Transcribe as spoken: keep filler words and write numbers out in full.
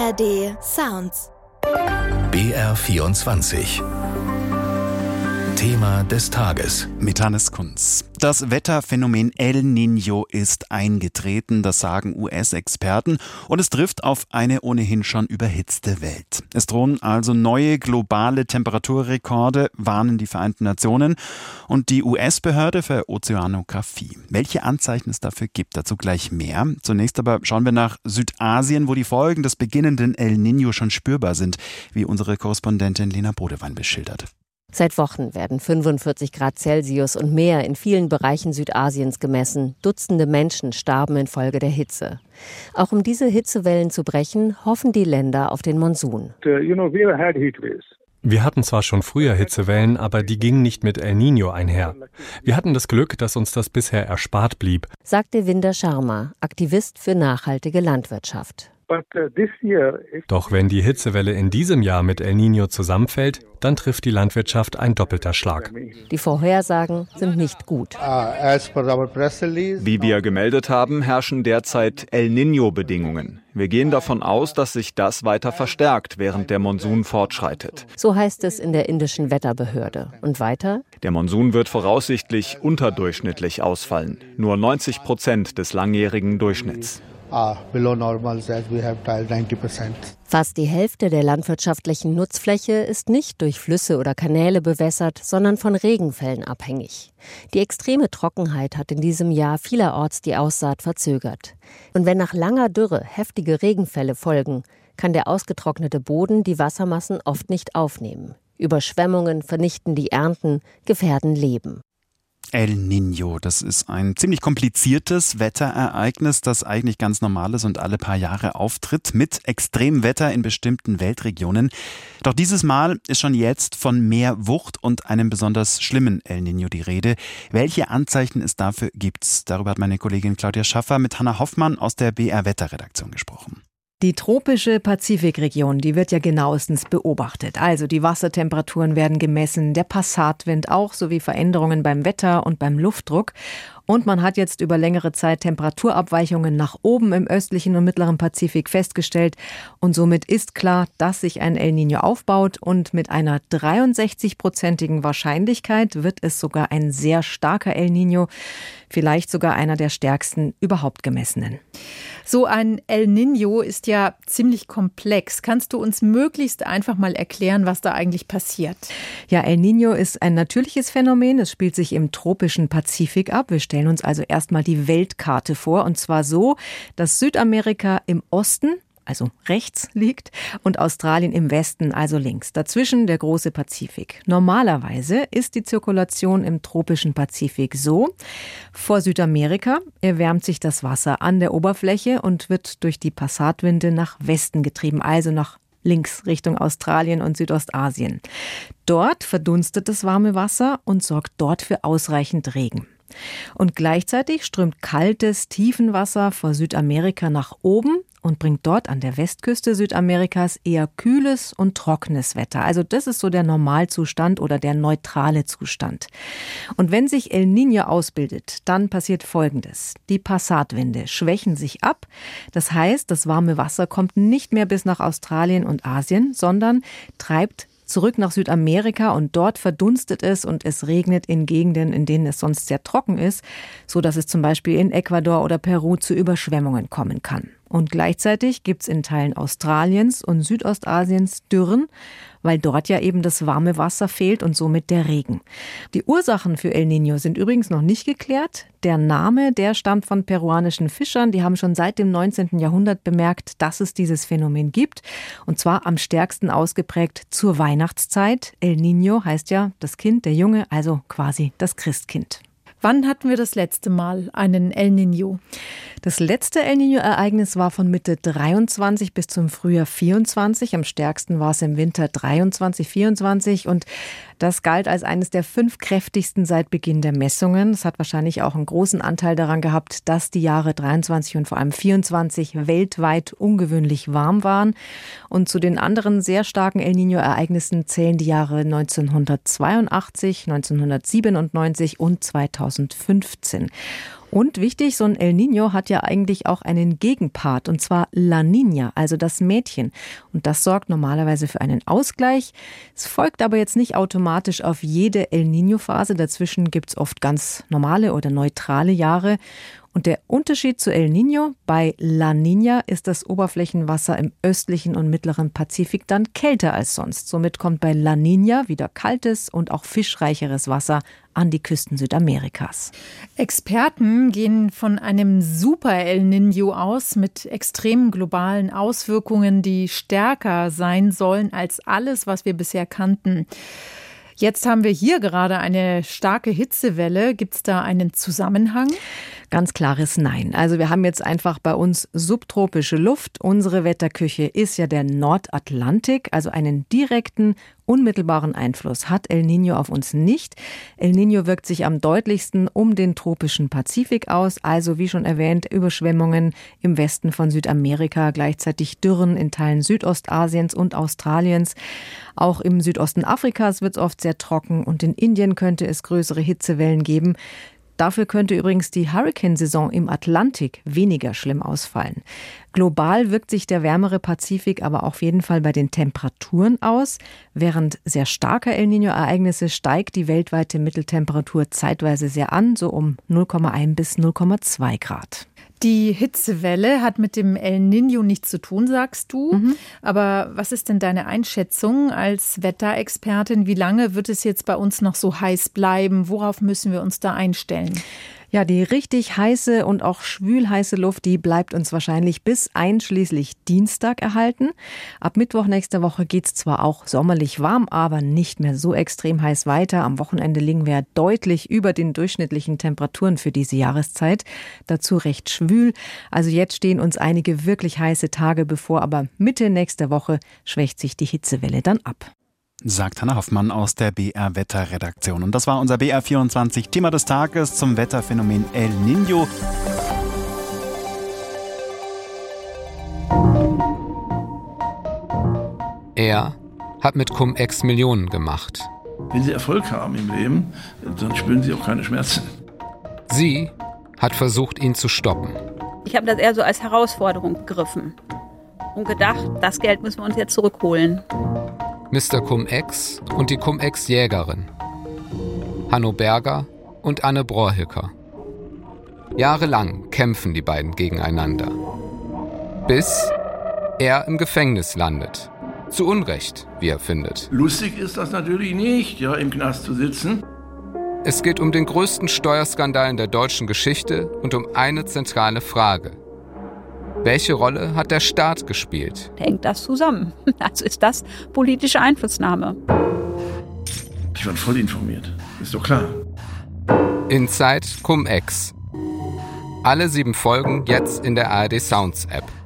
A R D Sounds. B R vierundzwanzig. Thema des Tages. Mit Hannes Kunz. Das Wetterphänomen El Niño ist eingetreten, das sagen U S-Experten, und es trifft auf eine ohnehin schon überhitzte Welt. Es drohen also neue globale Temperaturrekorde, warnen die Vereinten Nationen und die U S-Behörde für Ozeanographie. Welche Anzeichen es dafür gibt, dazu gleich mehr. Zunächst aber schauen wir nach Südasien, wo die Folgen des beginnenden El Niño schon spürbar sind, wie unsere Korrespondentin Lena Bodewein beschildert. Seit Wochen werden fünfundvierzig Grad Celsius und mehr in vielen Bereichen Südasiens gemessen. Dutzende Menschen starben infolge der Hitze. Auch um diese Hitzewellen zu brechen, hoffen die Länder auf den Monsun. Wir hatten zwar schon früher Hitzewellen, aber die gingen nicht mit El Niño einher. Wir hatten das Glück, dass uns das bisher erspart blieb, sagt Devinder Sharma, Aktivist für nachhaltige Landwirtschaft. Doch wenn die Hitzewelle in diesem Jahr mit El Niño zusammenfällt, dann trifft die Landwirtschaft ein doppelter Schlag. Die Vorhersagen sind nicht gut. Wie wir gemeldet haben, herrschen derzeit El Niño-Bedingungen. Wir gehen davon aus, dass sich das weiter verstärkt, während der Monsun fortschreitet. So heißt es in der indischen Wetterbehörde. Und weiter? Der Monsun wird voraussichtlich unterdurchschnittlich ausfallen. Nur neunzig Prozent des langjährigen Durchschnitts. Fast die Hälfte der landwirtschaftlichen Nutzfläche ist nicht durch Flüsse oder Kanäle bewässert, sondern von Regenfällen abhängig. Die extreme Trockenheit hat in diesem Jahr vielerorts die Aussaat verzögert. Und wenn nach langer Dürre heftige Regenfälle folgen, kann der ausgetrocknete Boden die Wassermassen oft nicht aufnehmen. Überschwemmungen vernichten die Ernten, gefährden Leben. El Niño, das ist ein ziemlich kompliziertes Wetterereignis, das eigentlich ganz normal ist und alle paar Jahre auftritt, mit Extremwetter in bestimmten Weltregionen. Doch dieses Mal ist schon jetzt von mehr Wucht und einem besonders schlimmen El Niño die Rede. Welche Anzeichen es dafür gibt, darüber hat meine Kollegin Claudia Schaffer mit Hanna Hoffmann aus der B R-Wetterredaktion gesprochen. Die tropische Pazifikregion, die wird ja genauestens beobachtet. Also die Wassertemperaturen werden gemessen, der Passatwind auch, sowie Veränderungen beim Wetter und beim Luftdruck. Und man hat jetzt über längere Zeit Temperaturabweichungen nach oben im östlichen und mittleren Pazifik festgestellt. Und somit ist klar, dass sich ein El Niño aufbaut. Und mit einer dreiundsechzig-prozentigen Wahrscheinlichkeit wird es sogar ein sehr starker El Niño, vielleicht sogar einer der stärksten überhaupt gemessenen. So ein El Niño ist ja ziemlich komplex. Kannst du uns möglichst einfach mal erklären, was da eigentlich passiert? Ja, El Niño ist ein natürliches Phänomen. Es spielt sich im tropischen Pazifik ab. Wir stellen uns also erstmal die Weltkarte vor. Und zwar so, dass Südamerika im Osten, also rechts, liegt und Australien im Westen, also links. Dazwischen der große Pazifik. Normalerweise ist die Zirkulation im tropischen Pazifik so: Vor Südamerika erwärmt sich das Wasser an der Oberfläche und wird durch die Passatwinde nach Westen getrieben, also nach links Richtung Australien und Südostasien. Dort verdunstet das warme Wasser und sorgt dort für ausreichend Regen. Und gleichzeitig strömt kaltes Tiefenwasser vor Südamerika nach oben und bringt dort an der Westküste Südamerikas eher kühles und trockenes Wetter. Also das ist so der Normalzustand oder der neutrale Zustand. Und wenn sich El Niño ausbildet, dann passiert Folgendes. Die Passatwinde schwächen sich ab. Das heißt, das warme Wasser kommt nicht mehr bis nach Australien und Asien, sondern treibt zurück nach Südamerika und dort verdunstet es und es regnet in Gegenden, in denen es sonst sehr trocken ist, so dass es zum Beispiel in Ecuador oder Peru zu Überschwemmungen kommen kann. Und gleichzeitig gibt es in Teilen Australiens und Südostasiens Dürren, weil dort ja eben das warme Wasser fehlt und somit der Regen. Die Ursachen für El Niño sind übrigens noch nicht geklärt. Der Name, der stammt von peruanischen Fischern. Die haben schon seit dem neunzehnten Jahrhundert bemerkt, dass es dieses Phänomen gibt. Und zwar am stärksten ausgeprägt zur Weihnachtszeit. El Niño heißt ja das Kind, der Junge, also quasi das Christkind. Wann hatten wir das letzte Mal einen El Niño? Das letzte El Niño-Ereignis war von Mitte dreiundzwanzig bis zum Frühjahr vierundzwanzig. Am stärksten war es im Winter dreiundzwanzig, vierundzwanzig und das galt als eines der fünf kräftigsten seit Beginn der Messungen. Es hat wahrscheinlich auch einen großen Anteil daran gehabt, dass die Jahre dreiundzwanzig und vor allem vierundzwanzig weltweit ungewöhnlich warm waren. Und zu den anderen sehr starken El Niño-Ereignissen zählen die Jahre neunzehnhundertzweiundachtzig, neunzehnhundertsiebenundneunzig und zweitausendfünfzehn. Und wichtig, so ein El Niño hat ja eigentlich auch einen Gegenpart, und zwar La Niña, also das Mädchen. Und das sorgt normalerweise für einen Ausgleich. Es folgt aber jetzt nicht automatisch auf jede El Niño-Phase. Dazwischen gibt es oft ganz normale oder neutrale Jahre. Und der Unterschied zu El Niño: bei La Niña ist das Oberflächenwasser im östlichen und mittleren Pazifik dann kälter als sonst. Somit kommt bei La Niña wieder kaltes und auch fischreicheres Wasser an die Küsten Südamerikas. Experten gehen von einem Super El Niño aus mit extremen globalen Auswirkungen, die stärker sein sollen als alles, was wir bisher kannten. Jetzt haben wir hier gerade eine starke Hitzewelle. Gibt es da einen Zusammenhang? Ganz klares Nein. Also wir haben jetzt einfach bei uns subtropische Luft. Unsere Wetterküche ist ja der Nordatlantik, also einen direkten, unmittelbaren Einfluss hat El Niño auf uns nicht. El Niño wirkt sich am deutlichsten um den tropischen Pazifik aus, also wie schon erwähnt, Überschwemmungen im Westen von Südamerika, gleichzeitig Dürren in Teilen Südostasiens und Australiens. Auch im Südosten Afrikas wird es oft sehr trocken und in Indien könnte es größere Hitzewellen geben. Dafür könnte übrigens die Hurrikansaison im Atlantik weniger schlimm ausfallen. Global wirkt sich der wärmere Pazifik aber auf jeden Fall bei den Temperaturen aus. Während sehr starker El Niño-Ereignisse steigt die weltweite Mitteltemperatur zeitweise sehr an, so um null Komma eins bis null Komma zwei Grad. Die Hitzewelle hat mit dem El Niño nichts zu tun, sagst du. Mhm. Aber was ist denn deine Einschätzung als Wetterexpertin? Wie lange wird es jetzt bei uns noch so heiß bleiben? Worauf müssen wir uns da einstellen? Ja, die richtig heiße und auch schwülheiße Luft, die bleibt uns wahrscheinlich bis einschließlich Dienstag erhalten. Ab Mittwoch nächste Woche geht's zwar auch sommerlich warm, aber nicht mehr so extrem heiß weiter. Am Wochenende liegen wir deutlich über den durchschnittlichen Temperaturen für diese Jahreszeit. Dazu recht schwül. Also jetzt stehen uns einige wirklich heiße Tage bevor, aber Mitte nächster Woche schwächt sich die Hitzewelle dann ab. Sagt Hanna Hoffmann aus der B R-Wetterredaktion. Und das war unser B R vierundzwanzig Thema des Tages zum Wetterphänomen El Niño. Er hat mit Cum-Ex Millionen gemacht. Wenn Sie Erfolg haben im Leben, dann spüren Sie auch keine Schmerzen. Sie hat versucht, ihn zu stoppen. Ich habe das eher so als Herausforderung begriffen und gedacht, das Geld müssen wir uns jetzt zurückholen. Mister Cum-Ex und die Cum-Ex-Jägerin. Hanno Berger und Anne Brohrhücker. Jahrelang kämpfen die beiden gegeneinander. Bis er im Gefängnis landet. Zu Unrecht, wie er findet. Lustig ist das natürlich nicht, ja, im Knast zu sitzen. Es geht um den größten Steuerskandal in der deutschen Geschichte und um eine zentrale Frage. Welche Rolle hat der Staat gespielt? Hängt das zusammen? Also ist das politische Einflussnahme? Ich war voll informiert, ist doch klar. Inside Cum-Ex. Alle sieben Folgen jetzt in der A R D Sounds App.